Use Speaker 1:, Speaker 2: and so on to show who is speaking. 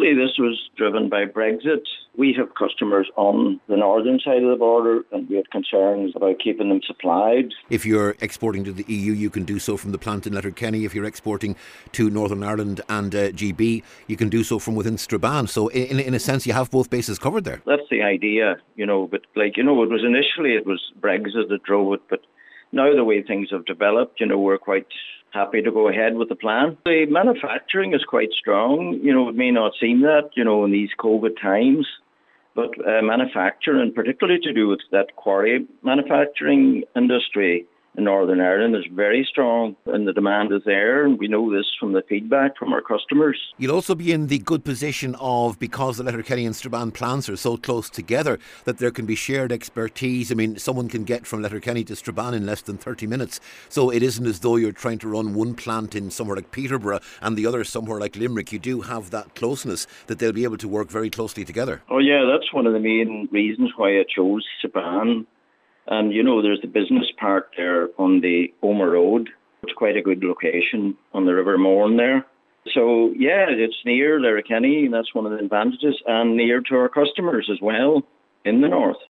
Speaker 1: Initially, this was driven by Brexit. We have customers on the northern side of the border, and we had concerns about keeping them supplied.
Speaker 2: If you're exporting to the EU, you can do so from the plant in Letterkenny. If you're exporting to Northern Ireland and GB, you can do so from within Strabane. So in a sense, you have both bases covered there.
Speaker 1: That's the idea, but it was Brexit that drove it, but now the way things have developed, we're quite happy to go ahead with the plan. The manufacturing is quite strong. It may not seem that, in these COVID times, but manufacturing, particularly to do with that quarry manufacturing industry in Northern Ireland, is very strong and the demand is there. And we know this from the feedback from our customers.
Speaker 2: You'll also be in the good position of, because the Letterkenny and Strabane plants are so close together, that there can be shared expertise. I mean, someone can get from Letterkenny to Strabane in less than 30 minutes. So it isn't as though you're trying to run one plant in somewhere like Peterborough and the other somewhere like Limerick. You do have that closeness that they'll be able to work very closely together.
Speaker 1: Oh yeah, that's one of the main reasons why I chose Strabane. And, there's the business park there on the Omer Road. It's quite a good location on the River Mourne there. So, yeah, it's near Letterkenny, and that's one of the advantages, and near to our customers as well in the north.